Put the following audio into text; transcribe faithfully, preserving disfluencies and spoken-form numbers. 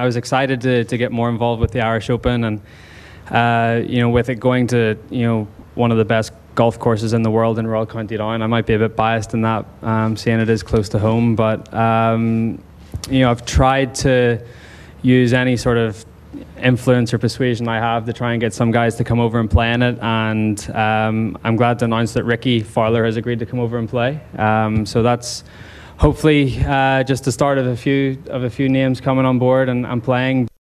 I was excited to to get more involved with the Irish Open, and uh, you know, with it going to, you know, one of the best golf courses in the world in Royal County Down. I might be a bit biased in that, um, seeing it is close to home, but um, you know, I've tried to use any sort of influence or persuasion I have to try and get some guys to come over and play in it, and um, I'm glad to announce that Rickie Fowler has agreed to come over and play. Um, so that's hopefully uh, just the start of a few of a few names coming on board and, and playing.